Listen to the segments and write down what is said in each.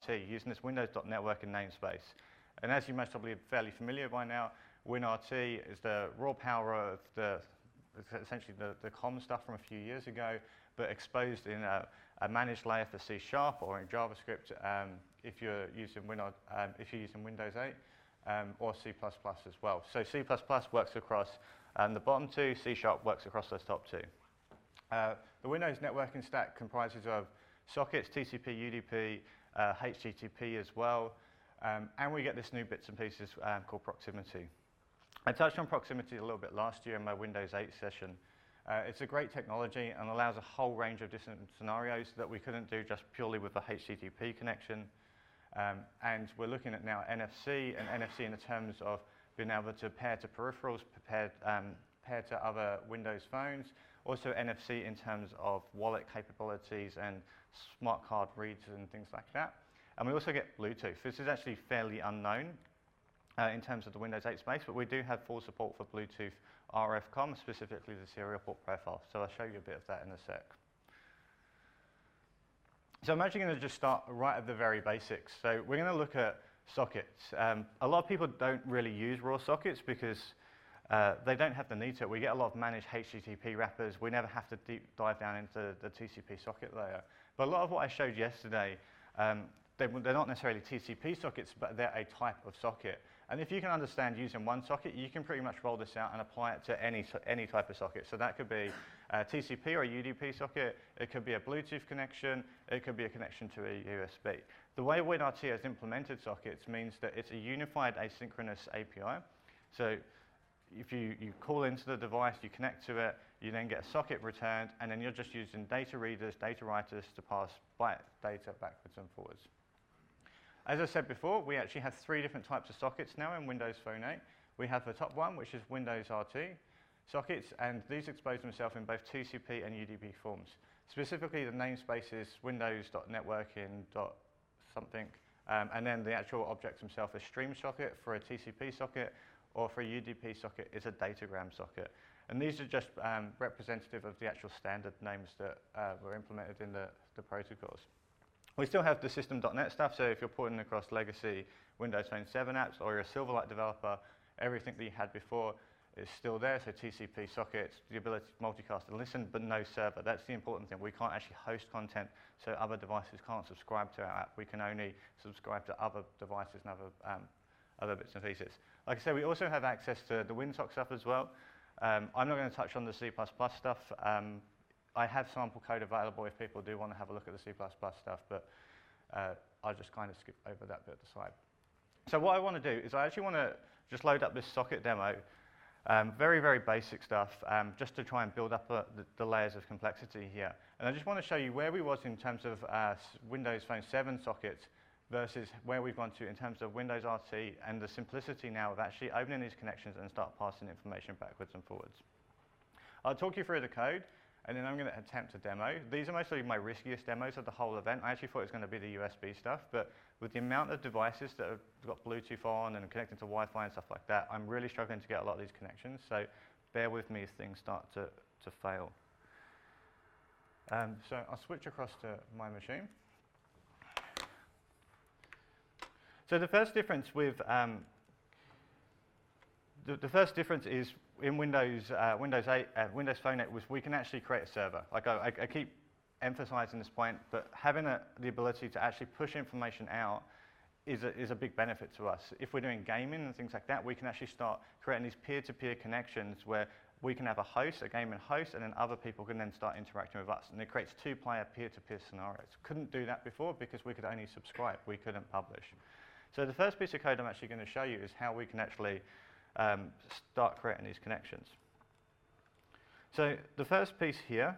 WinRT using this Windows.networking namespace. And as you most probably are fairly familiar by now, WinRT is the raw power of essentially the comm stuff from a few years ago, but exposed in a managed layer for C# or in JavaScript if you're using Windows 8 or C++ as well. So C++ works across the bottom two, C# works across those top two. The Windows networking stack comprises of sockets, TCP, UDP, HTTP as well, and we get this new bits and pieces called proximity. I touched on proximity a little bit last year in my Windows 8 session. It's a great technology and allows a whole range of different scenarios that we couldn't do just purely with a HTTP connection. And we're looking at now NFC, and NFC in the terms of being able to pair to peripherals, pair to other Windows phones, also NFC in terms of wallet capabilities and smart card reads and things like that. And we also get Bluetooth. This is actually fairly unknown in terms of the Windows 8 space, but we do have full support for Bluetooth RF comm, specifically the serial port profile. So I'll show you a bit of that in a sec. So I'm actually going to just start right at the very basics. So we're going to look at sockets. A lot of people don't really use raw sockets because they don't have the need to. We get a lot of managed HTTP wrappers. We never have to deep dive down into the TCP socket layer. But a lot of what I showed yesterday, they're not necessarily TCP sockets, but they're a type of socket. And if you can understand using one socket, you can pretty much roll this out and apply it to any type of socket. So that could be a TCP or a UDP socket. It could be a Bluetooth connection. It could be a connection to a USB. The way WinRT has implemented sockets means that it's a unified asynchronous API. So if you call into the device, you connect to it, you then get a socket returned, and then you're just using data readers, data writers to pass byte data backwards and forwards. As I said before, we actually have 3 different types of sockets now in Windows Phone 8. We have the top one, which is Windows RT sockets, and these expose themselves in both TCP and UDP forms. Specifically, the namespace is windows.networking.something, and then the actual object themselves is stream socket for a TCP socket, or for a UDP socket is a datagram socket. And these are just representative of the actual standard names that were implemented in the protocols. We still have the system.net stuff, so if you're porting across legacy Windows Phone 7 apps or you're a Silverlight developer, everything that you had before is still there, so TCP sockets, the ability to multicast and listen, but no server. That's the important thing. We can't actually host content, so other devices can't subscribe to our app. We can only subscribe to other devices and other bits and pieces. Like I said, we also have access to the WinSock stuff as well. I'm not going to touch on the C++ stuff. I have sample code available if people do want to have a look at the C++ stuff, but I'll just kind of skip over that bit at the side. So what I want to do is I actually want to just load up this socket demo, very, very basic stuff, just to try and build up the layers of complexity here. And I just want to show you where we was in terms of Windows Phone 7 sockets versus where we've gone to in terms of Windows RT and the simplicity now of actually opening these connections and start passing information backwards and forwards. I'll talk you through the code, and then I'm going to attempt a demo. These are mostly my riskiest demos of the whole event. I actually thought it was going to be the USB stuff, but with the amount of devices that have got Bluetooth on and connecting to Wi-Fi and stuff like that, I'm really struggling to get a lot of these connections, so bear with me as things start to fail. So I'll switch across to my machine. So the first difference with is in Windows 8, Windows Phone 8 was we can actually create a server. Like I keep emphasizing this point, but having the ability to actually push information out is a big benefit to us. If we're doing gaming and things like that, we can actually start creating these peer-to-peer connections where we can have a host, a gaming host, and then other people can then start interacting with us. And it creates 2-player peer-to-peer scenarios. Couldn't do that before because we could only subscribe. We couldn't publish. So the first piece of code I'm actually going to show you is how we can actually start creating these connections. So the first piece here,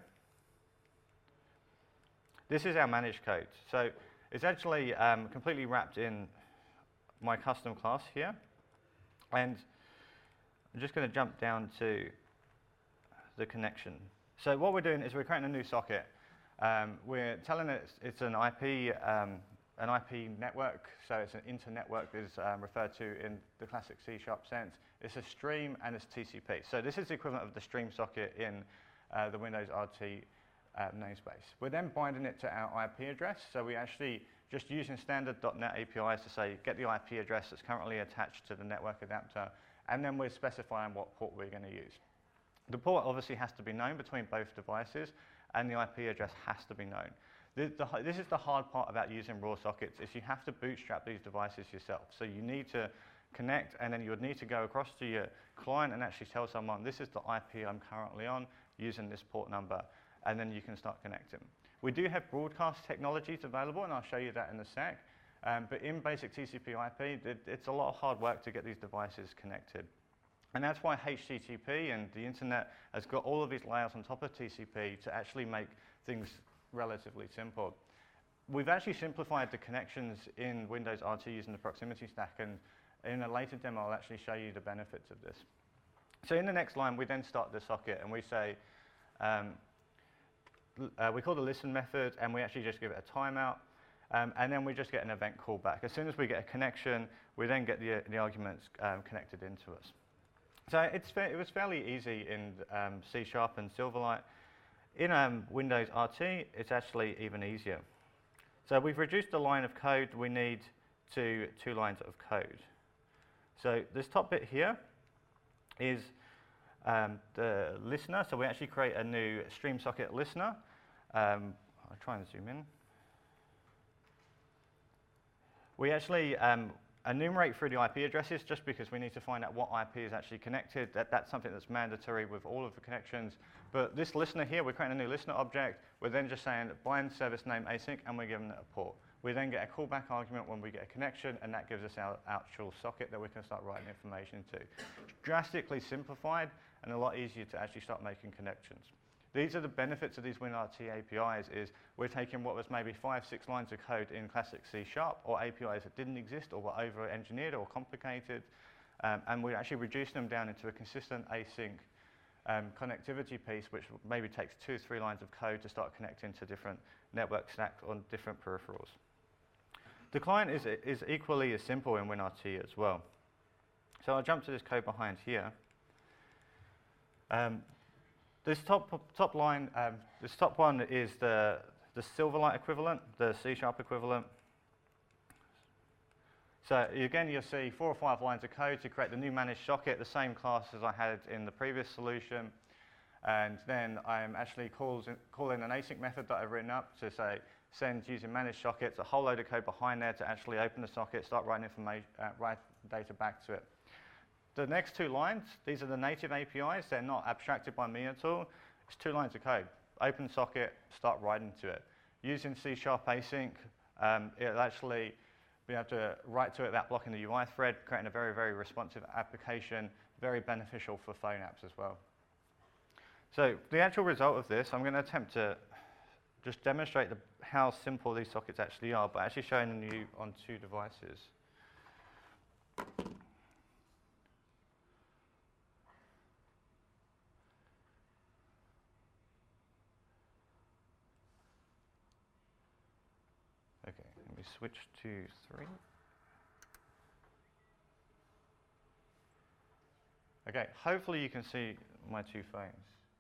this is our managed code. So it's actually completely wrapped in my custom class here. And I'm just going to jump down to the connection. So what we're doing is we're creating a new socket. We're telling it it's an IP network, so it's an internetwork is referred to in the classic C# sense. It's a stream and it's TCP. So this is the equivalent of the stream socket in the Windows RT namespace. We're then binding it to our IP address, so we actually just using standard .NET APIs to say, get the IP address that's currently attached to the network adapter, and then we're specifying what port we're going to use. The port obviously has to be known between both devices, and the IP address has to be known. This is the hard part about using raw sockets, is you have to bootstrap these devices yourself. So you need to connect, and then you would need to go across to your client and actually tell someone, this is the IP I'm currently on using this port number, and then you can start connecting. We do have broadcast technologies available, and I'll show you that in a sec. But in basic TCP/IP, it's a lot of hard work to get these devices connected. And that's why HTTP and the internet has got all of these layers on top of TCP to actually make things relatively simple. We've actually simplified the connections in Windows RT using the proximity stack, and in a later demo, I'll actually show you the benefits of this. So in the next line, we then start the socket, and we say, we call the listen method, and we actually just give it a timeout, and then we just get an event callback. As soon as we get a connection, we then get the arguments connected into us. So it was fairly easy in C# and Silverlight. In Windows RT, it's actually even easier. So we've reduced the line of code we need to 2 lines of code. So this top bit here is the listener. So we actually create a new stream socket listener. I'll try and zoom in. We actually enumerate through the IP addresses just because we need to find out what IP is actually connected. That's something that's mandatory with all of the connections. But this listener here, we're creating a new listener object. We're then just saying bind service name async, and we're giving it a port. We then get a callback argument when we get a connection, and that gives us our actual socket that we can start writing information to. Drastically simplified and a lot easier to actually start making connections. These are the benefits of these WinRT APIs, is we're taking what was maybe 5, 6 lines of code in classic C# or APIs that didn't exist or were over-engineered or complicated, and we actually reduced them down into a consistent async connectivity piece, which maybe takes 2 or 3 lines of code to start connecting to different network stacks on different peripherals. The client is equally as simple in WinRT as well. So I'll jump to this code behind here. This top line, this top one is the Silverlight equivalent, the C# equivalent. So again, you'll see 4 or 5 lines of code to create the new managed socket, the same class as I had in the previous solution. And then I'm actually calling an async method that I've written up to say send using managed sockets, a whole load of code behind there to actually open the socket, start writing information, write data back to it. The next 2 lines, these are the native APIs. They're not abstracted by me at all. It's 2 lines of code. Open socket, start writing to it. Using C# async, it'll actually be able to write to it without blocking the UI thread, creating a very, very responsive application, very beneficial for phone apps as well. So the actual result of this, I'm going to attempt to just demonstrate how simple these sockets actually are, but actually showing you on 2 devices. Okay, let me switch to 3. Okay, hopefully you can see my 2 phones.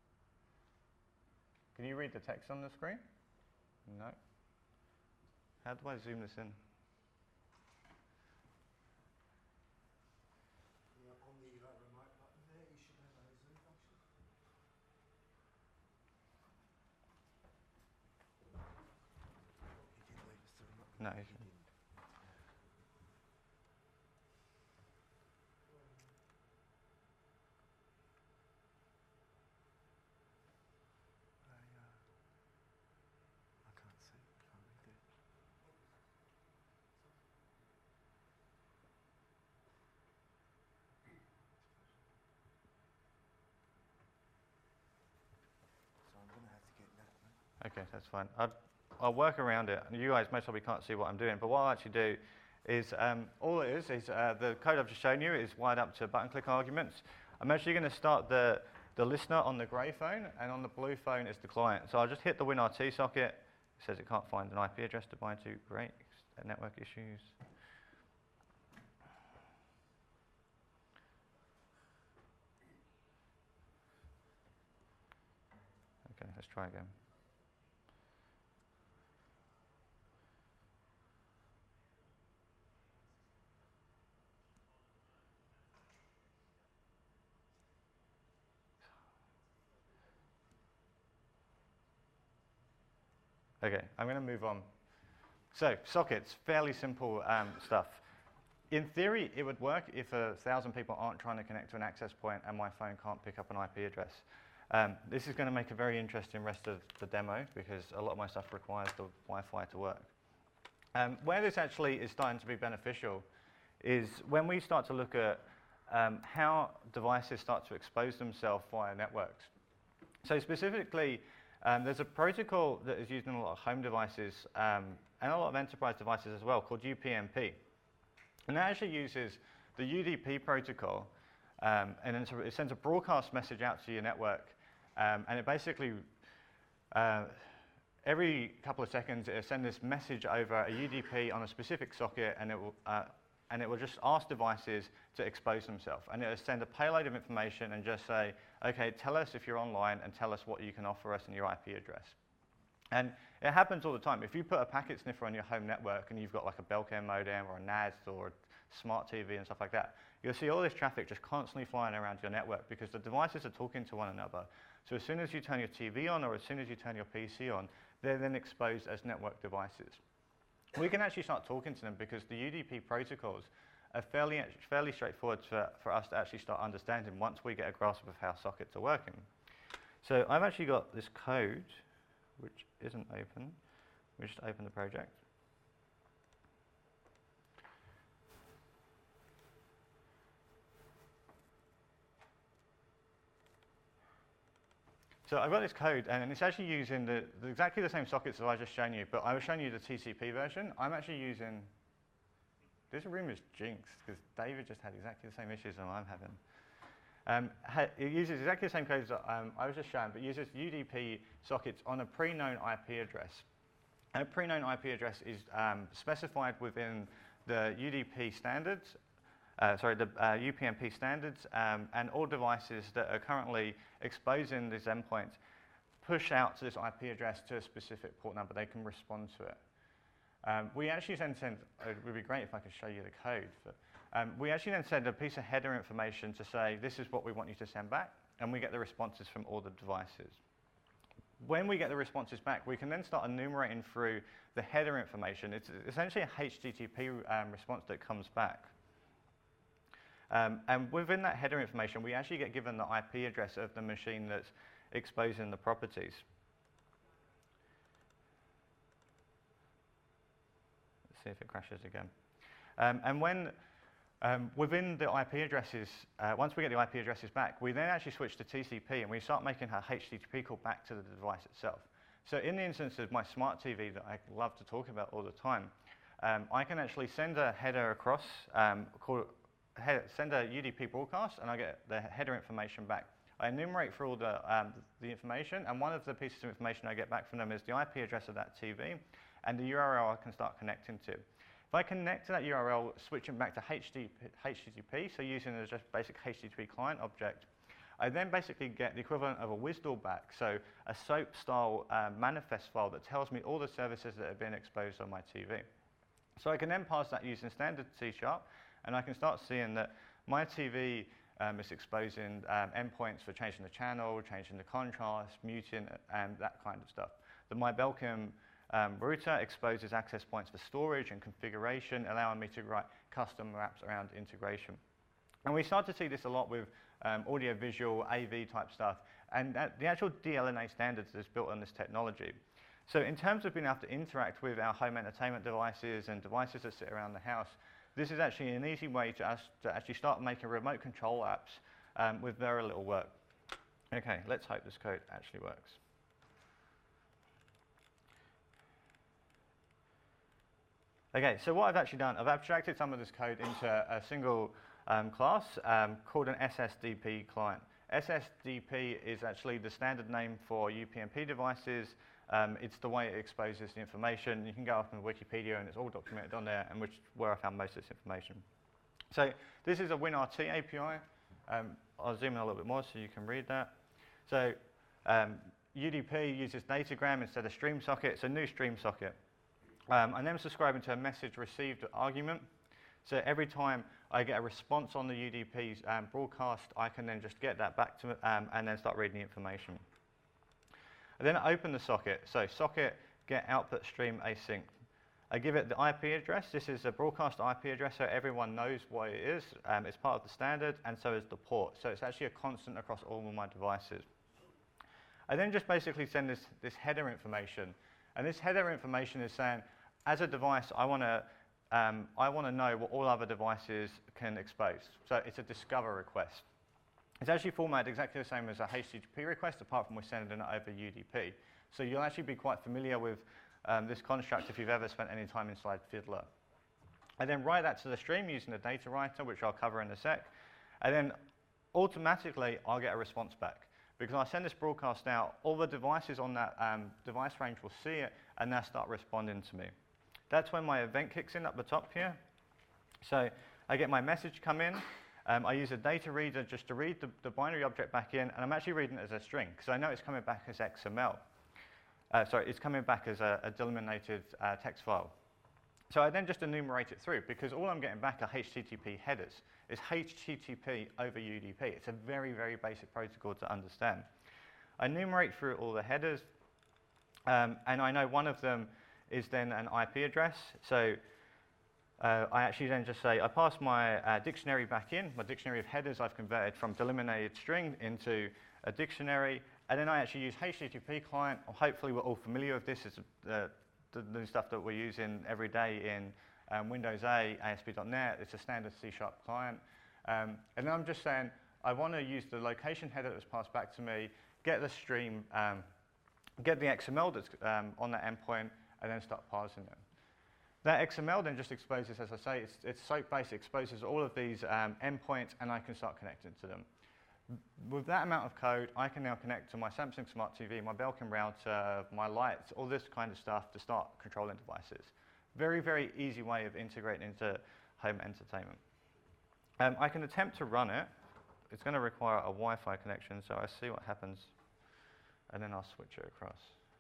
Can you read the text on the screen? No. How do I zoom this in? On the remote button there, you should have a zoom function. He did leave us the remote. No. He didn't. I can't see. Can't read it. So I'm going to have to get that one. Okay, that's fine. I'll work around it. You guys most probably can't see what I'm doing, but what I'll actually do is, all it is the code I've just shown you is wired up to button click arguments. I'm actually going to start the listener on the grey phone, and on the blue phone is the client. So I'll just hit the WinRT socket. It says it can't find an IP address to bind to. Great, network issues. Okay, let's try again. Okay, I'm going to move on. So sockets, fairly simple stuff. In theory, it would work if 1,000 people aren't trying to connect to an access point and my phone can't pick up an IP address. This is going to make a very interesting rest of the demo because a lot of my stuff requires the Wi-Fi to work. Where this actually is starting to be beneficial is when we start to look at how devices start to expose themselves via networks. So specifically, there's a protocol that is used in a lot of home devices and a lot of enterprise devices as well called UPnP. And that actually uses the UDP protocol and it sends a broadcast message out to your network and it basically, every couple of seconds, it'll send this message over a UDP on a specific socket and it will just ask devices to expose themselves. And it'll send a payload of information and just say, okay, tell us if you're online and tell us what you can offer us and your IP address. And it happens all the time. If you put a packet sniffer on your home network and you've got like a Belcare modem or a NAS or a smart TV and stuff like that, you'll see all this traffic just constantly flying around your network because the devices are talking to one another. So as soon as you turn your TV on or as soon as you turn your PC on, they're then exposed as network devices. We can actually start talking to them because the UDP protocols are fairly straightforward for us to actually start understanding once we get a grasp of how sockets are working. So I've actually got this code, which isn't open. We just open the project. So I've got this code, and it's actually using exactly the same sockets that I just shown you, but I was showing you the TCP version. I'm actually using, this room is jinxed, because David just had exactly the same issues that I'm having. It uses exactly the same codes that I was just showing, but uses UDP sockets on a pre-known IP address. And a pre-known IP address is specified within the UDP standards, the UPnP standards, and all devices that are currently exposing these endpoints push out to this IP address to a specific port number. They can respond to it. We actually then send, it would be great if I could show you the code, but we actually then send a piece of header information to say, this is what we want you to send back, and we get the responses from all the devices. When we get the responses back, we can then start enumerating through the header information. It's essentially a HTTP response that comes back. And within that header information, we actually get given the IP address of the machine that's exposing the properties. Let's see if it crashes again. And when within the IP addresses, once we get the IP addresses back, we then actually switch to TCP and we start making a HTTP call back to the device itself. So in the instance of my smart TV that I love to talk about all the time, I can actually send a header across, send a UDP broadcast, and I get the header information back. I enumerate through all the information, and one of the pieces of information I get back from them is the IP address of that TV and the URL I can start connecting to. If I connect to that URL, switching back to HTTP, so using a just basic HTTP client object, I then basically get the equivalent of a WSDL back, so a SOAP-style manifest file that tells me all the services that have been exposed on my TV. So I can then pass that using standard C#, and I can start seeing that my TV is exposing endpoints for changing the channel, changing the contrast, muting, and that kind of stuff. The My Belcam router exposes access points for storage and configuration, allowing me to write custom wraps around integration. And we start to see this a lot with audio-visual, AV type stuff, and the actual DLNA standards that's built on this technology. So in terms of being able to interact with our home entertainment devices and devices that sit around the house, this is actually an easy way to actually start making remote control apps with very little work. Okay, let's hope this code actually works. Okay, so what I've actually done, I've abstracted some of this code into a single class called an SSDP client. SSDP is actually the standard name for UPnP devices. It's the way it exposes the information. You can go up on Wikipedia and it's all documented on there, and where I found most of this information. So this is a WinRT API. I'll zoom in a little bit more so you can read that. So UDP uses datagram instead of stream socket. It's a new stream socket. I'm then subscribing to a message received argument. So every time I get a response on the UDP's broadcast, I can then just get that back to and then start reading the information. I then open the socket. So socket get output stream async. I give it the IP address. This is a broadcast IP address, so everyone knows what it is. It's part of the standard, and so is the port. So it's actually a constant across all of my devices. I then just basically send this header information. And this header information is saying, as a device, I want to know what all other devices can expose. So it's a discover request. It's actually formatted exactly the same as a HTTP request, apart from we're sending it over UDP. So you'll actually be quite familiar with this construct if you've ever spent any time inside Fiddler. I then write that to the stream using a data writer, which I'll cover in a sec. And then automatically, I'll get a response back. Because I send this broadcast out, all the devices on that device range will see it, and they'll start responding to me. That's when my event kicks in up the top here. So I get my message come in. I use a data reader just to read the binary object back in, and I'm actually reading it as a string, because I know it's coming back as XML. Sorry, it's coming back as a delimited text file. So I then just enumerate it through, because all I'm getting back are HTTP headers. It's HTTP over UDP. It's a very, very basic protocol to understand. I enumerate through all the headers, and I know one of them is then an IP address. So I actually then just say, I pass my dictionary back in. My dictionary of headers I've converted from delimited string into a dictionary. And then I actually use HTTP client. Hopefully we're all familiar with this. It's the stuff that we're using every day in Windows 8, ASP.NET. It's a standard C# client. And then I'm just saying, I want to use the location header that's passed back to me, get the stream, get the XML that's on that endpoint, and then start parsing it. That XML then just exposes, as I say, it's SOAP-based, exposes all of these endpoints, and I can start connecting to them. With that amount of code, I can now connect to my Samsung Smart TV, my Belkin router, my lights, all this kind of stuff to start controlling devices. Very, very easy way of integrating into home entertainment. I can attempt to run it. It's going to require a Wi-Fi connection, so I see what happens, and then I'll switch it across.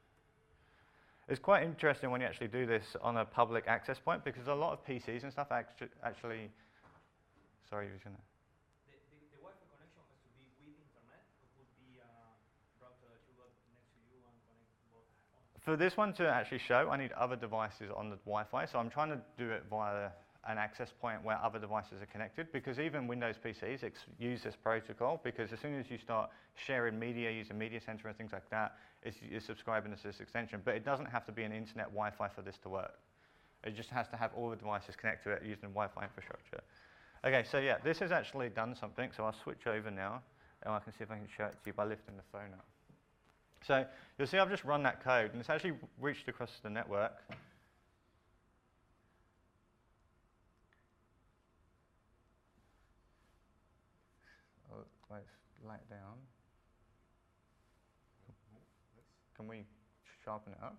It's quite interesting when you actually do this on a public access point, because a lot of PCs and stuff actually sorry, you're going to... The Wi-Fi connection has to be with internet, or could be a router that you got next to you and connect both? For this one to actually show, I need other devices on the Wi-Fi, so I'm trying to do it via an access point where other devices are connected, because even Windows PCs use this protocol, because as soon as you start sharing media, using Media Center and things like that, you're subscribing to this extension. But it doesn't have to be an internet Wi-Fi for this to work. It just has to have all the devices connect to it using Wi-Fi infrastructure. Okay, so yeah, this has actually done something, so I'll switch over now, and I can see if I can show it to you by lifting the phone up. So you'll see I've just run that code, and it's actually reached across the network. Oh, let's lay it down. Can we sharpen it up?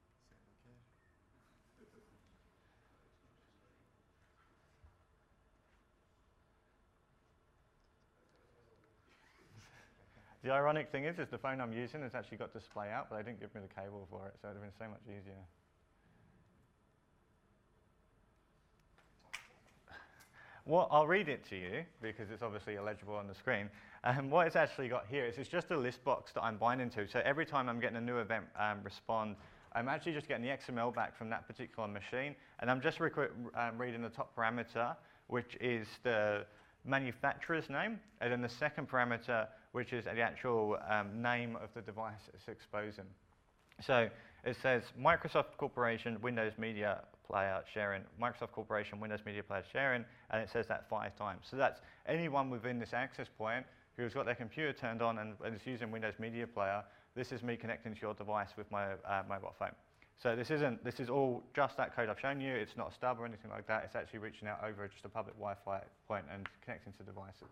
The ironic thing is the phone I'm using has actually got display out, but they didn't give me the cable for it, so it would have been so much easier. Well, I'll read it to you, because it's obviously illegible on the screen. What it's actually got here is it's just a list box that I'm binding to. So every time I'm getting a new event respond, I'm actually just getting the XML back from that particular machine, and I'm just reading the top parameter, which is the manufacturer's name, and then the second parameter, which is the actual name of the device it's exposing. So it says Microsoft Corporation Windows Media Player sharing, Microsoft Corporation Windows Media Player sharing, and it says that 5 times. So that's anyone within this access point who's got their computer turned on and is using Windows Media Player. This is me connecting to your device with my mobile phone. So this is all just that code I've shown you. It's not a stub or anything like that. It's actually reaching out over just a public Wi-Fi point and connecting to devices.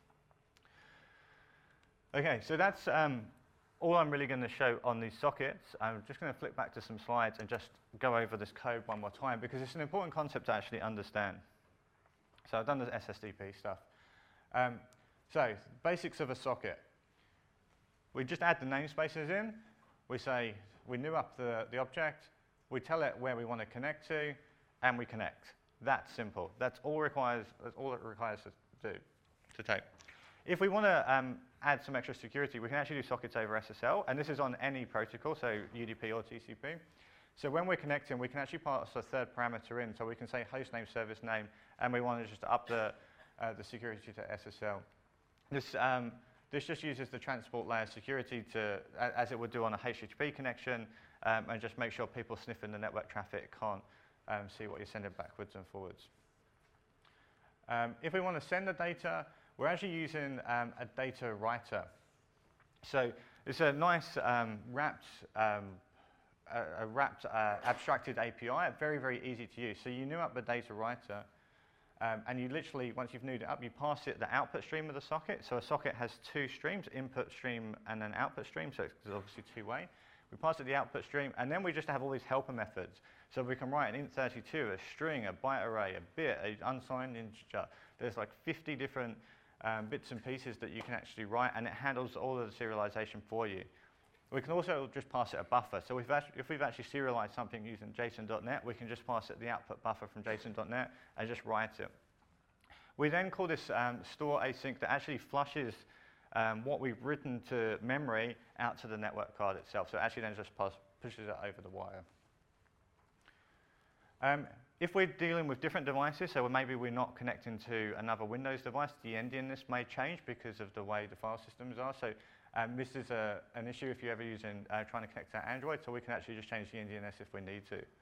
Okay, so that's all I'm really going to show on these sockets. I'm just going to flip back to some slides and just go over this code one more time, because it's an important concept to actually understand. So I've done the SSDP stuff. So basics of a socket. We just add the namespaces in. We say we new up the object. We tell it where we want to connect to, and we connect. That's simple. That's all it requires to take. If we want to add some extra security, we can actually do sockets over SSL, and this is on any protocol, so UDP or TCP. So when we're connecting, we can actually pass a third parameter in. So we can say hostname, service name, and we want to just up the security to SSL. This just uses the transport layer security as it would do on a HTTP connection, and just make sure people sniffing the network traffic can't see what you're sending backwards and forwards. If we want to send the data, we're actually using a data writer. So it's a nice wrapped abstracted API, very, very easy to use. So you new up the data writer, and you literally, once you've newed it up, you pass it the output stream of the socket. So a socket has two streams, input stream and an output stream, so it's obviously two-way. We pass it the output stream, and then we just have all these helper methods. So we can write an int32, a string, a byte array, a bit, an unsigned integer. There's like 50 different bits and pieces that you can actually write, and it handles all of the serialization for you. We can also just pass it a buffer. So if we've actually serialized something using JSON.NET, we can just pass it the output buffer from JSON.NET and just write it. We then call this store async that actually flushes what we've written to memory out to the network card itself. So it actually then just pushes it over the wire. If we're dealing with different devices, so maybe we're not connecting to another Windows device, the endianness may change because of the way the file systems are. So this is an issue if you're ever trying to connect to Android, so we can actually just change the endianness if we need to.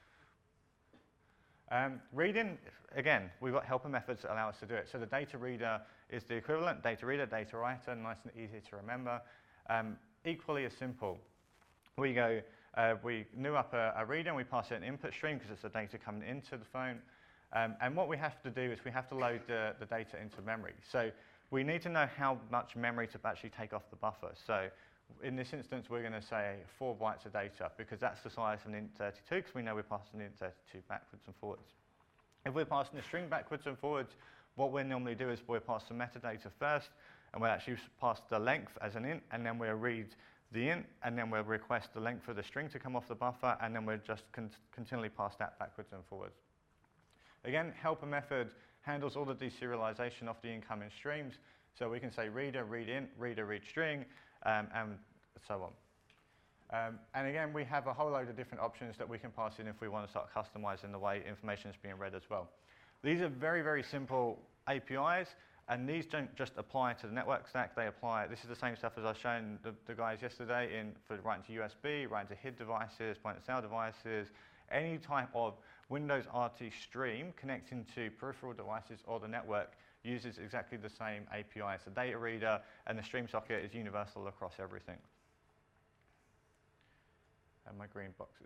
Reading, again, we've got helper methods that allow us to do it. So the data reader is the equivalent, data reader, data writer, nice and easy to remember. Equally as simple. We new up a reader and we pass it an input stream because it's the data coming into the phone. And what we have to do is we have to load the data into memory. So we need to know how much memory to actually take off the buffer. So in this instance, we're going to say 4 bytes of data because that's the size of an int32 because we know we're passing an int32 backwards and forwards. If we're passing a string backwards and forwards, what we normally do is we'll pass the metadata first, and we'll actually pass the length as an int, and then we'll read the int, and then we'll request the length of the string to come off the buffer, and then we'll just continually pass that backwards and forwards. Again, helper method handles all the deserialization of the incoming streams. So we can say reader, read int, reader, read string, and so on. And again, we have a whole load of different options that we can pass in if we want to start customizing the way information is being read as well. These are very, very simple APIs, and these don't just apply to the network stack. They apply, this is the same stuff as I was showing the guys yesterday for writing to USB, writing to HID devices, point-of-sale devices, any type of Windows RT stream connecting to peripheral devices or the network uses exactly the same API. So data reader and the stream socket is universal across everything. And my green boxes.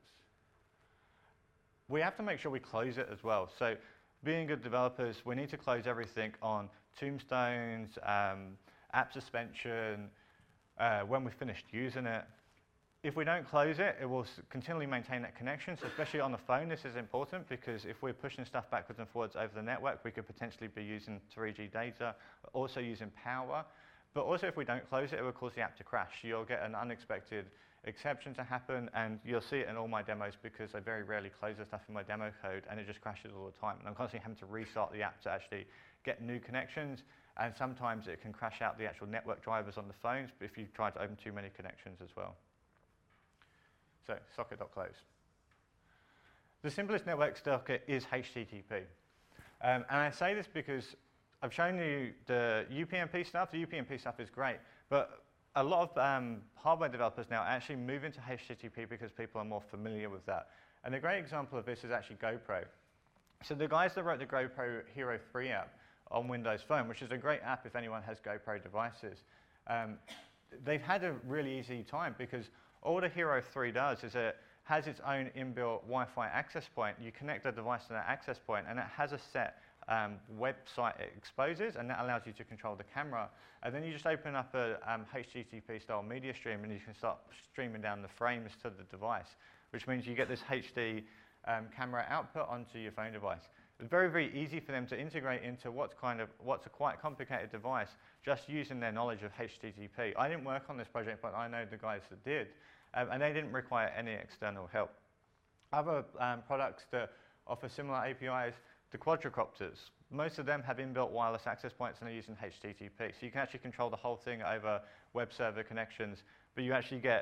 We have to make sure we close it as well. So being good developers, we need to close everything on tombstones, app suspension, when we've finished using it. If we don't close it, it will continually maintain that connection. So especially on the phone, this is important because if we're pushing stuff backwards and forwards over the network, we could potentially be using 3G data, also using power. But also if we don't close it, it will cause the app to crash. You'll get an unexpected exception to happen, and you'll see it in all my demos because I very rarely close the stuff in my demo code, and it just crashes all the time. And I'm constantly having to restart the app to actually get new connections, and sometimes it can crash out the actual network drivers on the phones if you try to open too many connections as well. So socket.close. The simplest network socket is HTTP. And I say this because I've shown you the UPnP stuff. The UPnP stuff is great, but a lot of hardware developers now actually move into HTTP because people are more familiar with that. And a great example of this is actually GoPro. So the guys that wrote the GoPro Hero 3 app on Windows Phone, which is a great app if anyone has GoPro devices, they've had a really easy time because all the Hero 3 does is it has its own inbuilt Wi-Fi access point. You connect the device to that access point, and it has a set website it exposes, and that allows you to control the camera. And then you just open up a HTTP-style media stream, and you can start streaming down the frames to the device, which means you get this HD camera output onto your phone device. It's very, very easy for them to integrate into what's a quite complicated device just using their knowledge of HTTP. I didn't work on this project, but I know the guys that did, and they didn't require any external help. Other products that offer similar APIs, the quadricopters, most of them have inbuilt wireless access points and are using HTTP. So you can actually control the whole thing over web server connections, but you actually get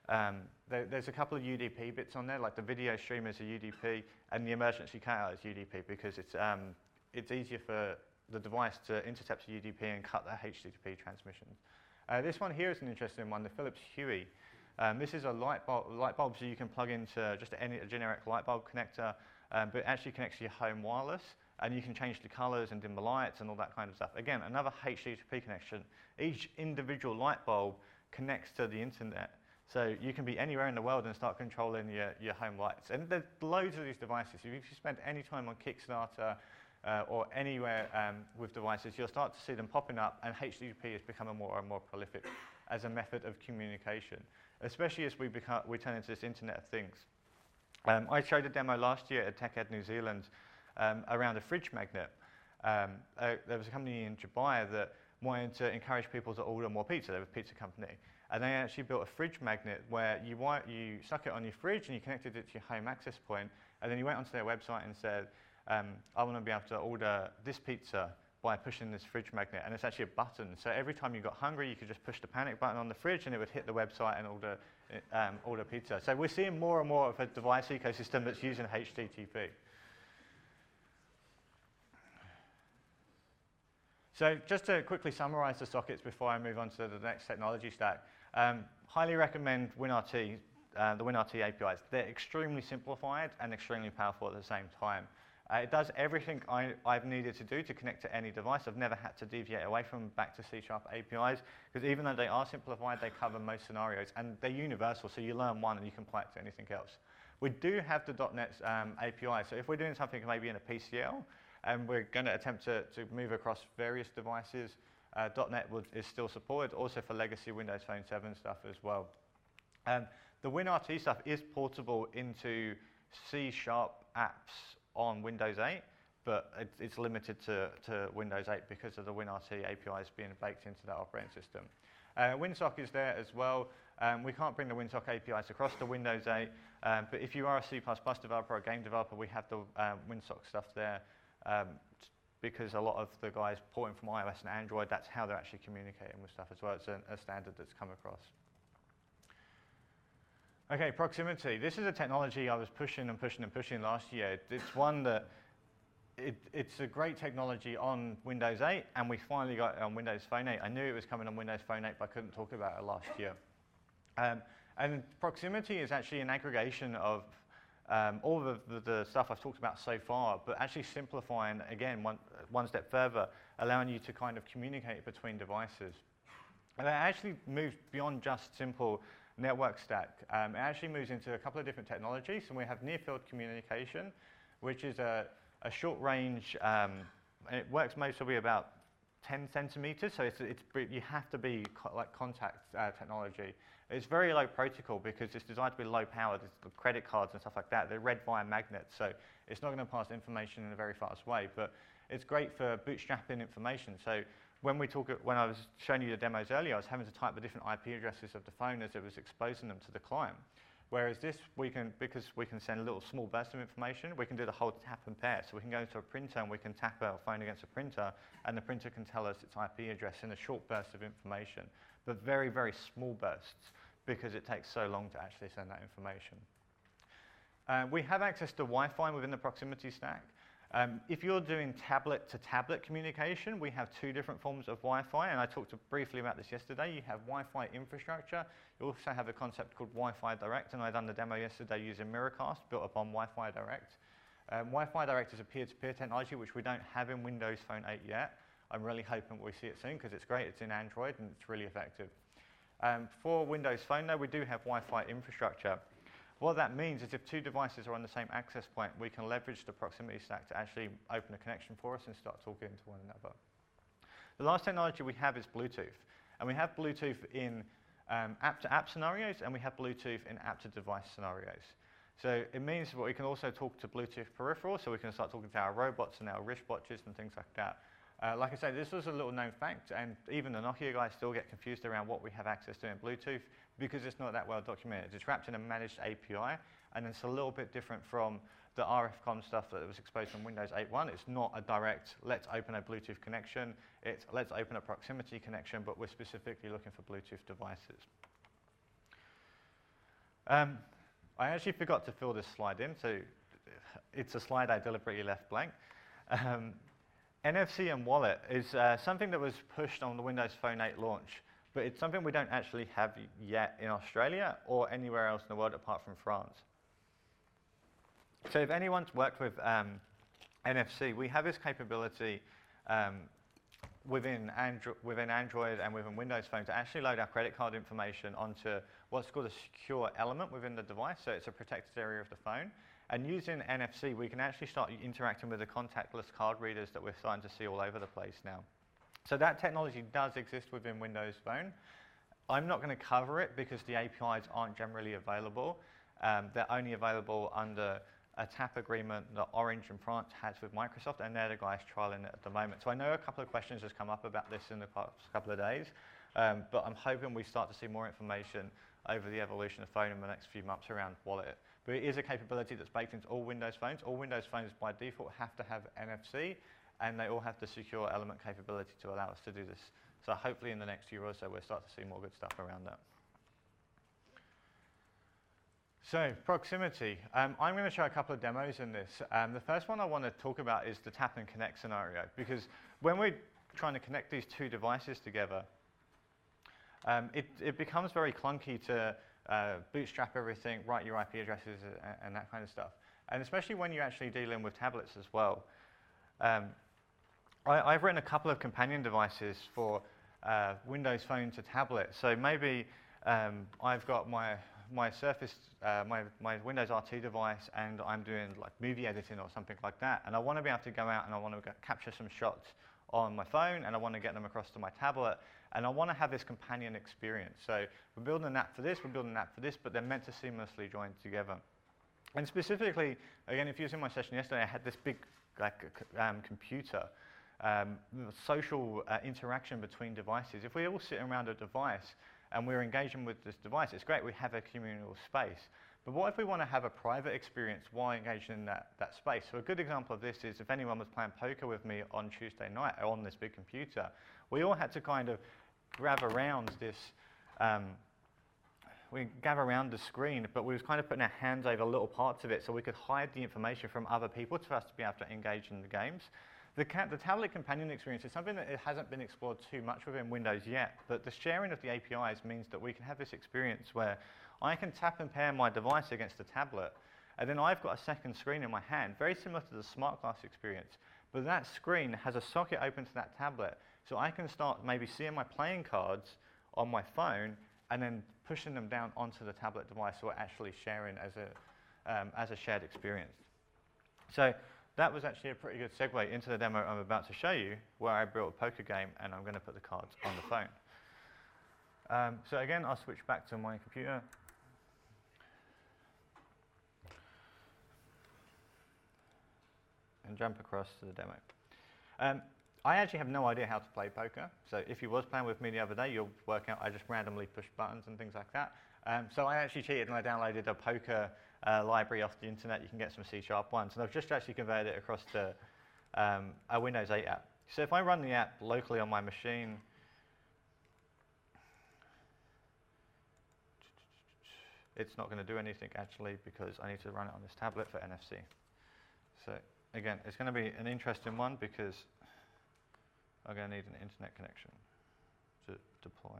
There's a couple of UDP bits on there, like the video stream is a UDP and the emergency cutout is UDP because it's easier for the device to intercept a UDP and cut the HTTP transmissions. This one here is an interesting one, the Philips Hue. This is a light bulb so you can plug into just a generic light bulb connector, but it actually connects to your home wireless, and you can change the colors and dim the lights and all that kind of stuff. Again, another HTTP connection. Each individual light bulb connects to the internet. So you can be anywhere in the world and start controlling your home lights. And there's loads of these devices. If you spend any time on Kickstarter or anywhere with devices, you'll start to see them popping up, and HTTP is becoming more and more prolific as a method of communication, especially as we turn into this Internet of Things. I showed a demo last year at TechEd New Zealand around a fridge magnet. There was a company in Dubai that wanted to encourage people to order more pizza. They were a pizza company. And they actually built a fridge magnet where you stuck it on your fridge and you connected it to your home access point, and then you went onto their website and said, I want to be able to order this pizza by pushing this fridge magnet, and it's actually a button. So every time you got hungry, you could just push the panic button on the fridge and it would hit the website and order pizza. So we're seeing more and more of a device ecosystem that's using HTTP. So just to quickly summarize the sockets before I move on to the next technology stack, highly recommend WinRT, the WinRT APIs. They're extremely simplified and extremely powerful at the same time. It does everything I've needed to do to connect to any device. I've never had to deviate away from back to C# APIs, because even though they are simplified, they cover most scenarios, and they're universal, so you learn one and you can apply it to anything else. We do have the .NET API, so if we're doing something maybe in a PCL, and we're going to attempt to move across various devices, .NET is still supported, also for legacy Windows Phone 7 stuff as well. The WinRT stuff is portable into C# apps on Windows 8, but it's limited to Windows 8 because of the WinRT APIs being baked into that operating system. WinSock is there as well. We can't bring the WinSock APIs across to Windows 8, but if you are a C++ developer or a game developer, we have the WinSock stuff there. Because a lot of the guys porting from iOS and Android, that's how they're actually communicating with stuff as well. It's a standard that's come across. Okay, proximity. This is a technology I was pushing and pushing and pushing last year. It's one that, it's a great technology on Windows 8, and we finally got it on Windows Phone 8. I knew it was coming on Windows Phone 8, but I couldn't talk about it last year. And proximity is actually an aggregation of all of the stuff I've talked about so far, but actually simplifying, again, one step further, allowing you to kind of communicate between devices. And it actually moves beyond just simple network stack. It actually moves into a couple of different technologies, and we have near-field communication, which is a short range, and it works mostly about 10 centimeters, so you have to be like contact technology. It's very low protocol because it's designed to be low powered. It's the credit cards and stuff like that. They're read via magnets, so it's not going to pass information in a very fast way, but it's great for bootstrapping information. So when I was showing you the demos earlier, I was having to type the different IP addresses of the phone as it was exposing them to the client. Whereas this, because we can send a little small burst of information, we can do the whole tap and pair. So we can go into a printer and we can tap our phone against a printer, and the printer can tell us its IP address in a short burst of information, but very, very small bursts, because it takes so long to actually send that information. We have access to Wi-Fi within the proximity stack. If you're doing tablet-to-tablet communication, we have two different forms of Wi-Fi, and I talked briefly about this yesterday. You have Wi-Fi infrastructure. You also have a concept called Wi-Fi Direct, and I done the demo yesterday using Miracast, built upon Wi-Fi Direct. Wi-Fi Direct is a peer-to-peer technology, which we don't have in Windows Phone 8 yet. I'm really hoping we see it soon, because it's great. It's in Android, and it's really effective. For Windows Phone, though, we do have Wi-Fi infrastructure. What that means is if two devices are on the same access point, we can leverage the proximity stack to actually open a connection for us and start talking to one another. The last technology we have is Bluetooth. And we have Bluetooth in app-to-app scenarios, and we have Bluetooth in app-to-device scenarios. So it means that we can also talk to Bluetooth peripherals, so we can start talking to our robots and our wristwatches and things like that. Like I said, this was a little known fact, and even the Nokia guys still get confused around what we have access to in Bluetooth because it's not that well documented. It's wrapped in a managed API, and it's a little bit different from the RFCON stuff that was exposed on Windows 8.1. It's not a direct, let's open a Bluetooth connection. It's let's open a proximity connection, but we're specifically looking for Bluetooth devices. I actually forgot to fill this slide in, so it's a slide I deliberately left blank. NFC and wallet is something that was pushed on the Windows Phone 8 launch, but it's something we don't actually have yet in Australia or anywhere else in the world apart from France. So if anyone's worked with NFC, we have this capability within Android and within Windows Phone to actually load our credit card information onto what's called a secure element within the device, so it's a protected area of the phone. And using NFC, we can actually start interacting with the contactless card readers that we're starting to see all over the place now. So that technology does exist within Windows Phone. I'm not going to cover it because the APIs aren't generally available. They're only available under a TAP agreement that Orange in France has with Microsoft, and they're the guys trialing it at the moment. So I know a couple of questions has come up about this in the past couple of days, but I'm hoping we start to see more information over the evolution of phone in the next few months around wallet. But it is a capability that's baked into all Windows phones. All Windows phones by default have to have NFC, and they all have the secure element capability to allow us to do this. So hopefully in the next year or so, we'll start to see more good stuff around that. So proximity. I'm going to show a couple of demos in this. The first one I want to talk about is the tap and connect scenario, because when we're trying to connect these two devices together, it becomes very clunky to bootstrap everything, write your IP addresses and that kind of stuff. And especially when you're actually dealing with tablets as well. I've written a couple of companion devices for Windows Phone to tablet. So maybe I've got my Surface, my Windows RT device, and I'm doing like movie editing or something like that. And I want to be able to go out and I want to capture some shots on my phone, and I want to get them across to my tablet, and I want to have this companion experience. So we're building an app for this, we're building an app for this, but they're meant to seamlessly join together. And specifically, again, if you was in my session yesterday, I had this big computer, social interaction between devices. If we all sit around a device and we're engaging with this device, it's great, we have a communal space. But what if we want to have a private experience while engaging in that space? So a good example of this is if anyone was playing poker with me on Tuesday night on this big computer, we all had to kind of grab around this, we gather around the screen, but we was kind of putting our hands over little parts of it so we could hide the information from other people for us to be able to engage in the games. The tablet companion experience is something that it hasn't been explored too much within Windows yet, but the sharing of the APIs means that we can have this experience where I can tap and pair my device against the tablet, and then I've got a second screen in my hand, very similar to the Smart Glass experience, but that screen has a socket open to that tablet, so I can start maybe seeing my playing cards on my phone and then pushing them down onto the tablet device, so we're actually sharing as a shared experience. So that was actually a pretty good segue into the demo I'm about to show you, where I built a poker game and I'm going to put the cards on the phone. So again, I'll switch back to my computer. And jump across to the demo. I actually have no idea how to play poker, so if you was playing with me the other day, you'll work out I just randomly push buttons and things like that. So I actually cheated and I downloaded a poker library off the internet. You can get some C# ones, and I've just actually converted it across to a Windows 8 app. So if I run the app locally on my machine, it's not going to do anything actually because I need to run it on this tablet for NFC. So again, it's going to be an interesting one because I'm going to need an internet connection to deploy.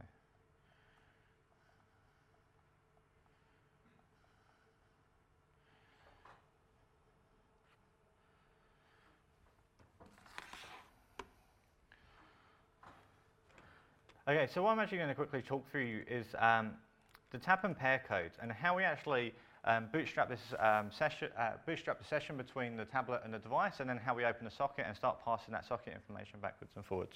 Okay, so what I'm actually going to quickly talk through is the tap and pair codes and how we actually bootstrap this bootstrap the session between the tablet and the device, and then how we open the socket and start passing that socket information backwards and forwards.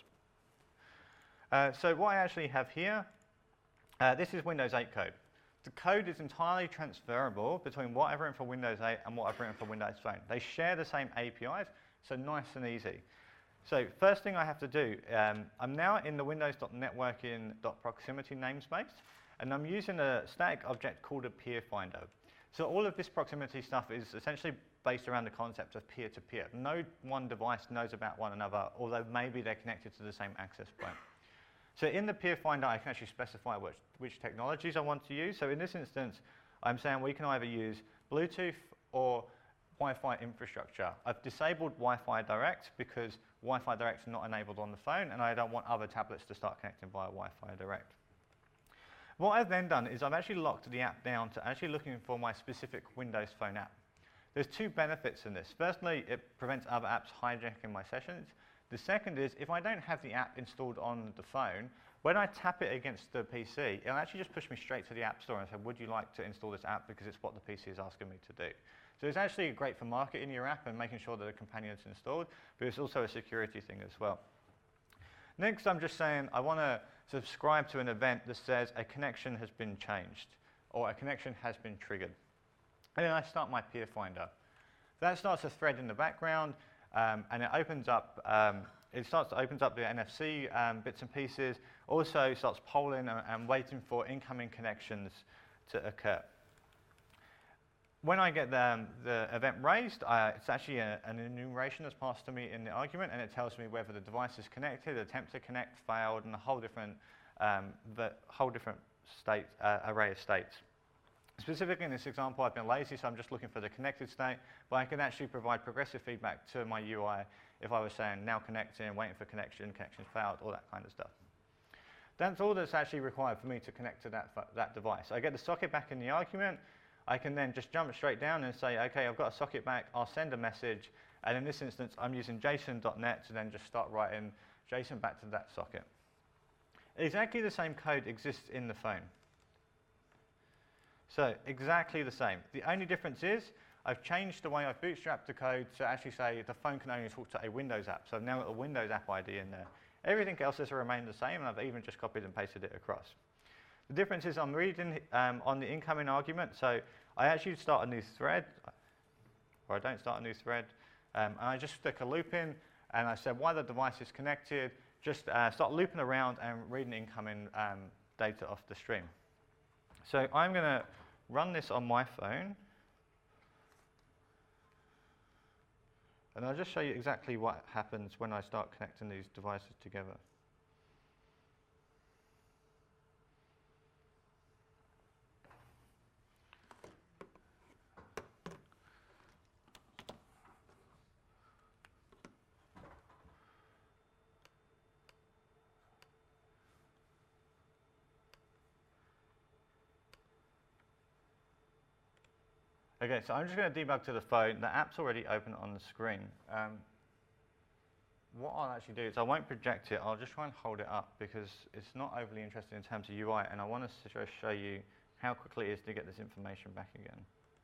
So what I actually have here, this is Windows 8 code. The code is entirely transferable between what I've written for Windows 8 and what I've written for Windows Phone. They share the same APIs, so nice and easy. So first thing I have to do, I'm now in the windows.networking.proximity namespace, and I'm using a static object called a peer finder. So all of this proximity stuff is essentially based around the concept of peer-to-peer. No one device knows about one another, although maybe they're connected to the same access point. So in the peer finder, I can actually specify which technologies I want to use. So in this instance, I'm saying we can either use Bluetooth or Wi-Fi infrastructure. I've disabled Wi-Fi Direct because Wi-Fi Direct is not enabled on the phone, and I don't want other tablets to start connecting via Wi-Fi Direct. What I've then done is I've actually locked the app down to actually looking for my specific Windows Phone app. There's two benefits in this. Firstly, it prevents other apps hijacking my sessions. The second is if I don't have the app installed on the phone, when I tap it against the PC, it'll actually just push me straight to the App Store and say, would you like to install this app, because it's what the PC is asking me to do. So it's actually great for marketing your app and making sure that the companion is installed, but it's also a security thing as well. Next, I'm just saying I want to subscribe to an event that says a connection has been changed or a connection has been triggered. And then I start my peer finder. That starts a thread in the background, and it opens up. Opens up the NFC bits and pieces. Also starts polling and waiting for incoming connections to occur. When I get the event raised, it's actually an enumeration that's passed to me in the argument, and it tells me whether the device is connected, attempt to connect, failed, and a whole different array of states. Specifically in this example, I've been lazy, so I'm just looking for the connected state, but I can actually provide progressive feedback to my UI if I was saying now connecting, waiting for connection, connection failed, all that kind of stuff. That's all that's actually required for me to connect to that device. I get the socket back in the argument. I can then just jump straight down and say, okay, I've got a socket back, I'll send a message, and in this instance, I'm using JSON.NET to then just start writing JSON back to that socket. Exactly the same code exists in the phone. So exactly the same. The only difference is I've changed the way I've bootstrapped the code to actually say the phone can only talk to a Windows app. So I've now got a Windows app ID in there. Everything else has remained the same, and I've even just copied and pasted it across. The difference is I'm reading on the incoming argument. So I actually start a new thread, or I don't start a new thread, and I just stick a loop in, and I said while the device is connected, just start looping around and reading incoming data off the stream. So I'm going to run this on my phone, and I'll just show you exactly what happens when I start connecting these devices together. Okay, so I'm just going to debug to the phone. The app's already open on the screen. What I'll actually do is I won't project it. I'll just try and hold it up because it's not overly interesting in terms of UI, and I want to just show you how quickly it is to get this information back again.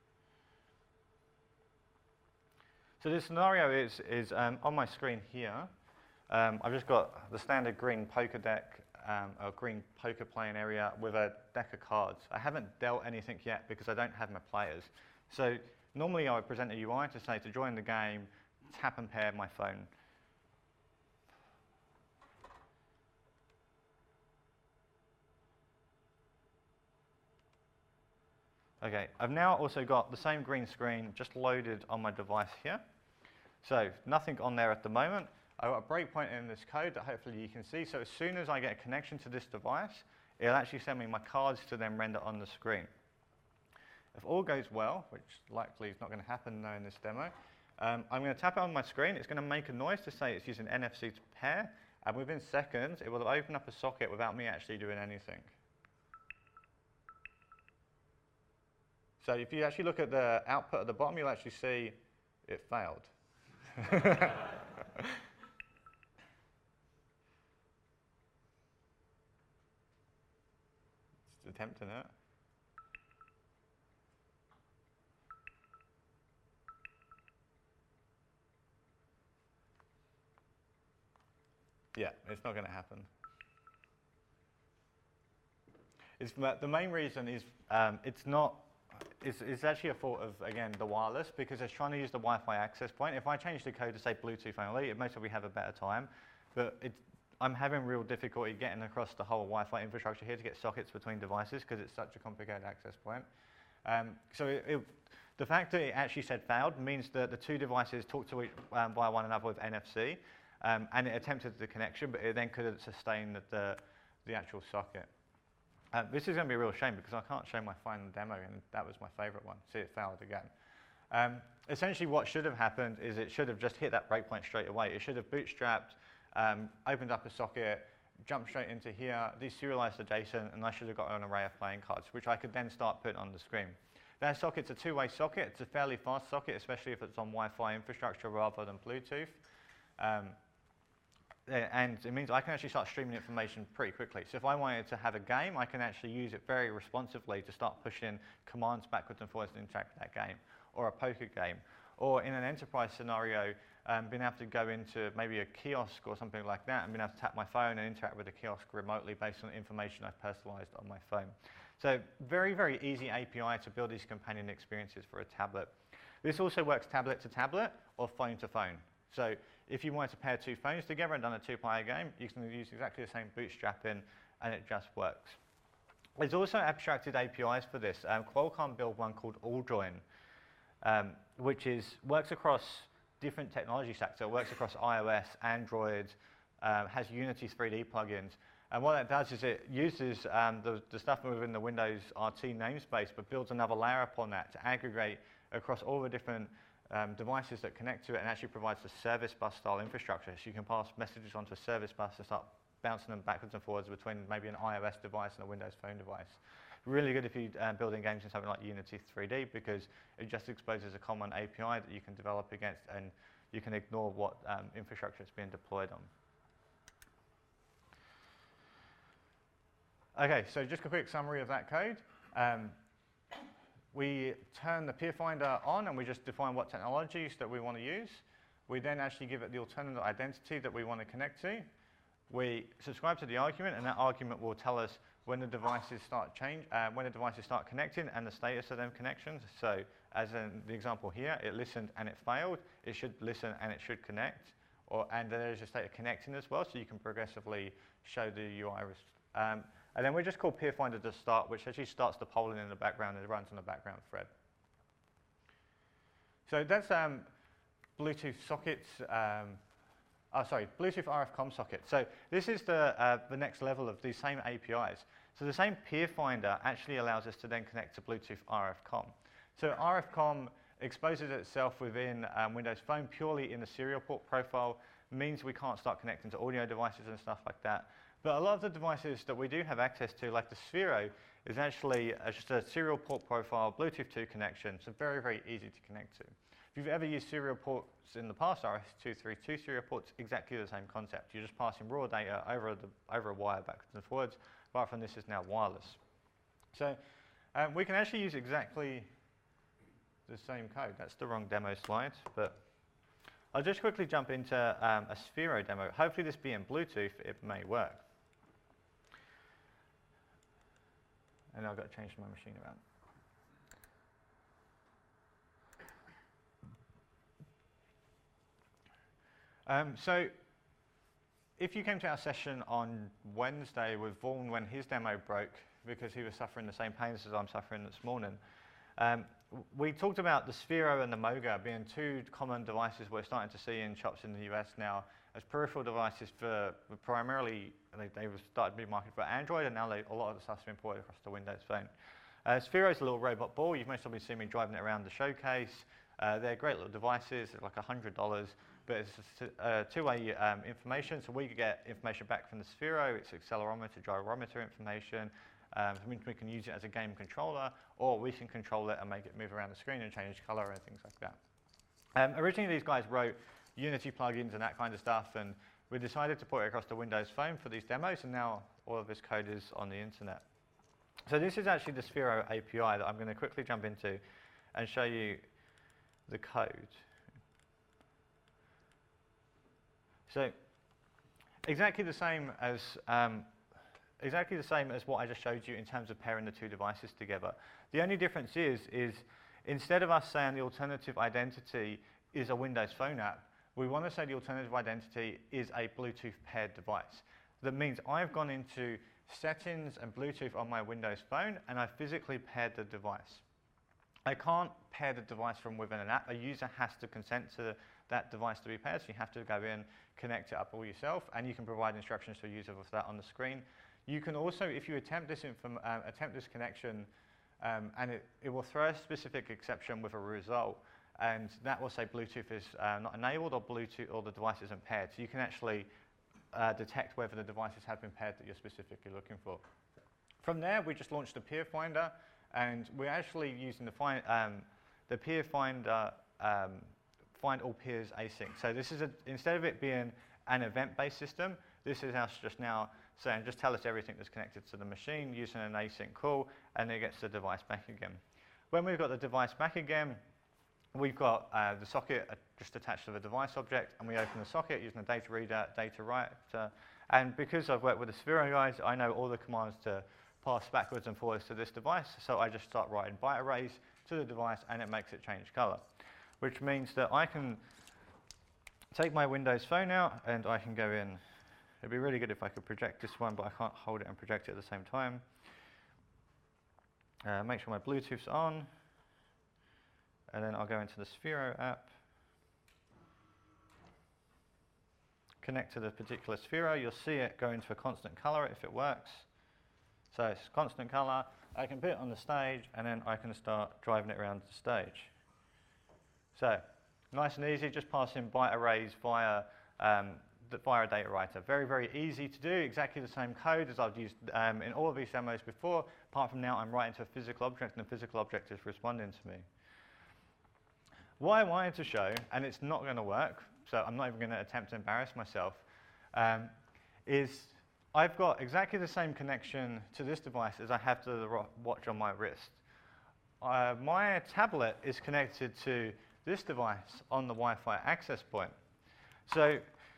So this scenario is on my screen here. I've just got the standard green poker deck, or green poker playing area with a deck of cards. I haven't dealt anything yet because I don't have my players. So normally I would present a UI to say to join the game, tap and pair my phone. Okay, I've now also got the same green screen just loaded on my device here. So nothing on there at the moment. I've got a breakpoint in this code that hopefully you can see. So as soon as I get a connection to this device, it'll actually send me my cards to then render on the screen. If all goes well, which likely is not going to happen now in this demo, I'm going to tap it on my screen. It's going to make a noise to say it's using NFC to pair, and within seconds, it will open up a socket without me actually doing anything. So if you actually look at the output at the bottom, you'll actually see it failed. Just attempting it. Yeah, it's not going to happen. The main reason is it's actually a fault of, again, the wireless, because it's trying to use the Wi-Fi access point. If I change the code to say Bluetooth only, it most probably have a better time. But I'm having real difficulty getting across the whole Wi-Fi infrastructure here to get sockets between devices because it's such a complicated access point. The fact that it actually said failed means that the two devices talk to via one another with NFC. And it attempted the connection, but it then couldn't sustain the actual socket. This is going to be a real shame because I can't show my final demo, and that was my favorite one. See, it failed again. Essentially, what should have happened is it should have just hit that breakpoint straight away. It should have bootstrapped, opened up a socket, jumped straight into here, deserialized the JSON, and I should have got an array of playing cards, which I could then start putting on the screen. That socket's a two-way socket. It's a fairly fast socket, especially if it's on Wi-Fi infrastructure rather than Bluetooth. And it means I can actually start streaming information pretty quickly. So if I wanted to have a game, I can actually use it very responsively to start pushing commands backwards and forwards to interact with that game, or a poker game. Or in an enterprise scenario, being able to go into maybe a kiosk or something like that and being able to tap my phone and interact with the kiosk remotely based on the information I've personalized on my phone. So very, very easy API to build these companion experiences for a tablet. This also works tablet to tablet or phone to phone. So if you wanted to pair two phones together and done a two-player game, you can use exactly the same bootstrapping and it just works. There's also abstracted APIs for this. Qualcomm built one called AllJoin, which works across different technology stacks. So it works across iOS, Android, has Unity 3D plugins. And what that does is it uses the stuff within the Windows RT namespace, but builds another layer upon that to aggregate across all the different devices that connect to it, and actually provides the service bus style infrastructure. So you can pass messages onto a service bus and start bouncing them backwards and forwards between maybe an iOS device and a Windows Phone device. Really good if you're building games in something like Unity 3D, because it just exposes a common API that you can develop against, and you can ignore what infrastructure it's being deployed on. Okay, so just a quick summary of that code. We turn the peer finder on and we just define what technologies that we want to use. We then actually give it the alternate identity that we want to connect to. We subscribe to the argument, and that argument will tell us when the devices start connecting and the status of them connections. So as in the example here, it listened and it failed. It should listen and it should connect. And there is a state of connecting as well, so you can progressively show the UI. And then we just call peer finder to start, which actually starts the polling in the background and it runs on the background thread. So that's Bluetooth sockets. Bluetooth RF comm socket. So this is the next level of these same APIs. So the same peer finder actually allows us to then connect to Bluetooth RF comm. So RF comm exposes itself within Windows Phone purely in the serial port profile, means we can't start connecting to audio devices and stuff like that. But a lot of the devices that we do have access to, like the Sphero, is actually just a serial port profile Bluetooth 2 connection, so very, very easy to connect to. If you've ever used serial ports in the past, RS-232 serial ports, exactly the same concept. You're just passing raw data over a wire backwards and forwards, apart from this is now wireless. So we can actually use exactly the same code. That's the wrong demo slide, but I'll just quickly jump into a Sphero demo. Hopefully this being Bluetooth, it may work. And I've got to change my machine around. So if you came to our session on Wednesday with Vaughan when his demo broke, because he was suffering the same pains as I'm suffering this morning, we talked about the Sphero and the Moga being two common devices we're starting to see in shops in the US now as peripheral devices for primarily, they were started to be marketed for Android, and now a lot of the stuff's been ported across to Windows Phone. Sphero's a little robot ball. You've most probably seen me driving it around the showcase. They're great little devices. They're like $100, but it's two-way information. So we get information back from the Sphero. It's accelerometer, gyrometer information. We can use it as a game controller, or we can control it and make it move around the screen and change color and things like that. Originally, these guys wrote Unity plugins and that kind of stuff, and we decided to port it across to Windows Phone for these demos, and now all of this code is on the internet. So this is actually the Sphero API that I'm going to quickly jump into and show you the code. So exactly the same as what I just showed you in terms of pairing the two devices together. The only difference is instead of us saying the alternative identity is a Windows Phone app, we want to say the alternative identity is a Bluetooth paired device. That means I've gone into settings and Bluetooth on my Windows Phone, and I physically paired the device. I can't pair the device from within an app. A user has to consent to that device to be paired, so you have to go in, connect it up all yourself, and you can provide instructions to a user with that on the screen. You can also, if you attempt this connection, and it will throw a specific exception with a result, and that will say Bluetooth is not enabled or Bluetooth or the device isn't paired. So you can actually detect whether the devices have been paired that you're specifically looking for. From there, we just launched the Peer Finder, and we're actually using the Peer Finder find all peers async. So this is instead of it being an event-based system, this is us just now saying just tell us everything that's connected to the machine using an async call, and it gets the device back again. When we've got the device back again, we've got the socket just attached to the device object, and we open the socket using a data reader, data writer, and because I've worked with the Sphero guys, I know all the commands to pass backwards and forwards to this device, so I just start writing byte arrays to the device, and it makes it change color, which means that I can take my Windows phone out, and I can go in. It'd be really good if I could project this one, but I can't hold it and project it at the same time. Make sure my Bluetooth's on, and then I'll go into the Sphero app, connect to the particular Sphero. You'll see it go into a constant color if it works. So it's constant color. I can put it on the stage, and then I can start driving it around the stage. So nice and easy, just passing byte arrays via a data writer. Very, very easy to do, exactly the same code as I've used in all of these demos before, apart from now I'm writing to a physical object, and the physical object is responding to me. What I wanted to show, and it's not going to work, so I'm not even going to attempt to embarrass myself, is I've got exactly the same connection to this device as I have to the watch on my wrist. My tablet is connected to this device on the Wi-Fi access point. So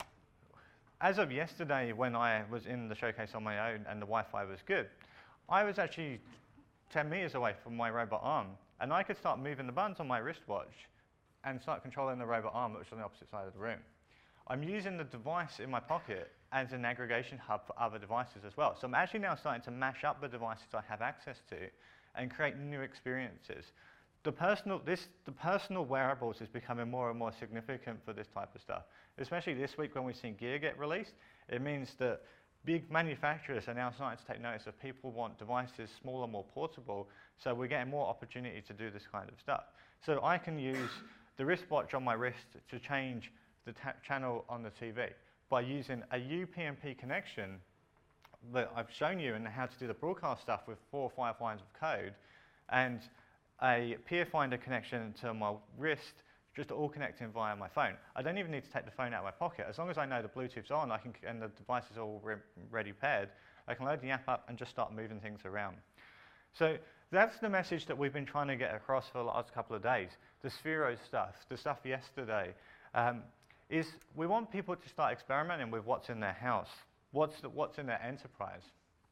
as of yesterday, when I was in the showcase on my own and the Wi-Fi was good, I was actually 10 meters away from my robot arm, and I could start moving the buttons on my wristwatch and start controlling the robot arm that was on the opposite side of the room. I'm using the device in my pocket as an aggregation hub for other devices as well. So I'm actually now starting to mash up the devices I have access to and create new experiences. The personal wearables is becoming more and more significant for this type of stuff, especially this week when we've seen Gear get released. It means that big manufacturers are now starting to take notice that people want devices smaller, more portable, so we're getting more opportunity to do this kind of stuff. So I can use the wristwatch on my wrist to change the channel on the TV by using a UPnP connection that I've shown you and how to do the broadcast stuff with 4 or 5 lines of code, and a Peer Finder connection to my wrist, just all connecting via my phone. I don't even need to take the phone out of my pocket. As long as I know the Bluetooth's on and the device is already paired, I can load the app up and just start moving things around. So that's the message that we've been trying to get across for the last couple of days. The Sphero stuff, the stuff yesterday, is we want people to start experimenting with what's in their house, what's in their enterprise.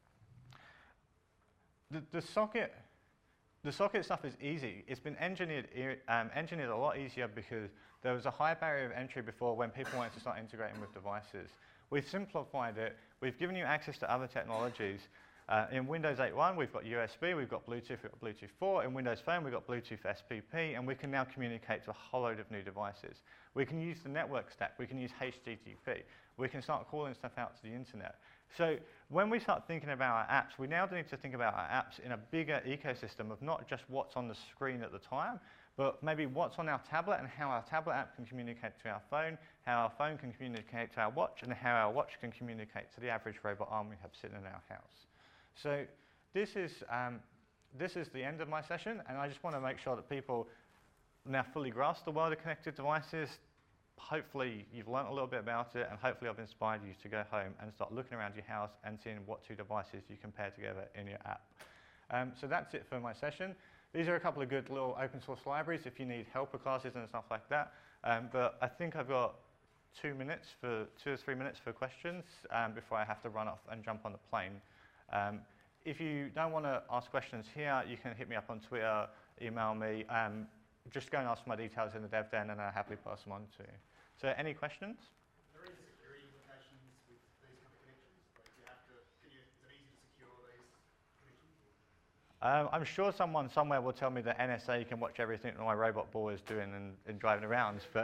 The socket stuff is easy. It's been engineered a lot easier because there was a high barrier of entry before when people wanted to start integrating with devices. We've simplified it. We've given you access to other technologies. In Windows 8.1, we've got USB, we've got Bluetooth, we've got Bluetooth 4. In Windows Phone, we've got Bluetooth SPP, and we can now communicate to a whole load of new devices. We can use the network stack. We can use HTTP. We can start calling stuff out to the internet. So when we start thinking about our apps, we now need to think about our apps in a bigger ecosystem of not just what's on the screen at the time, but maybe what's on our tablet and how our tablet app can communicate to our phone, how our phone can communicate to our watch, and how our watch can communicate to the average robot arm we have sitting in our house. So this is the end of my session, and I just want to make sure that people now fully grasp the world of connected devices. Hopefully you've learned a little bit about it, and hopefully I've inspired you to go home and start looking around your house and seeing what 2 devices you can pair together in your app. So that's it for my session. These are a couple of good little open source libraries if you need helper classes and stuff like that. But I think I've got 2 or 3 minutes for questions before I have to run off and jump on the plane. If you don't want to ask questions here, you can hit me up on Twitter, email me. Just go and ask my details in the dev den, and I'll happily pass them on to you. So any questions? There is security implications with these kind of connections. Like you have to, is it easy to secure these connections? I'm sure someone somewhere will tell me that NSA can watch everything that my robot ball is doing and driving around. But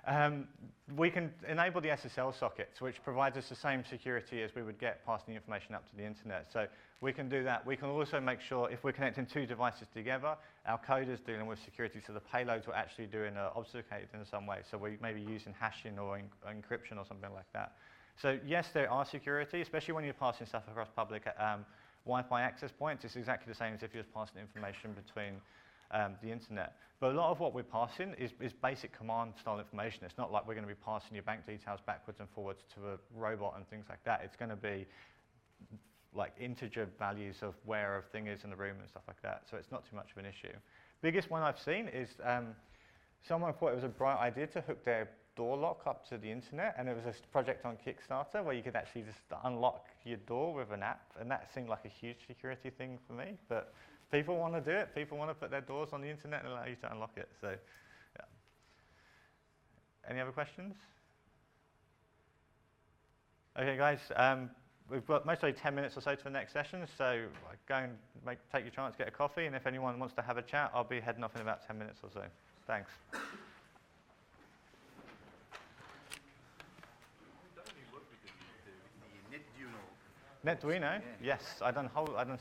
We can enable the SSL sockets, which provides us the same security as we would get passing the information up to the internet. So we can do that. We can also make sure if we're connecting two devices together, our code is dealing with security, so the payloads we're actually doing are obfuscated in some way. So we may be using hashing or encryption or something like that. So yes, there are security, especially when you're passing stuff across public Wi-Fi access points. It's exactly the same as if you're passing information between the internet. But a lot of what we're passing is basic command style information. It's not like we're going to be passing your bank details backwards and forwards to a robot and things like that. It's going to be like integer values of where a thing is in the room and stuff like that. So it's not too much of an issue. Biggest one I've seen is someone thought it was a bright idea to hook their door lock up to the internet, and it was a project on Kickstarter where you could actually just unlock your door with an app, and that seemed like a huge security thing for me. But people want to do it. People want to put their doors on the internet and allow you to unlock it. So, yeah. Any other questions? Okay, guys. We've got mostly 10 minutes or so to the next session, so go and take your chance, get a coffee, and if anyone wants to have a chat, I'll be heading off in about 10 minutes or so. Thanks. NetDuino? Yes, I've done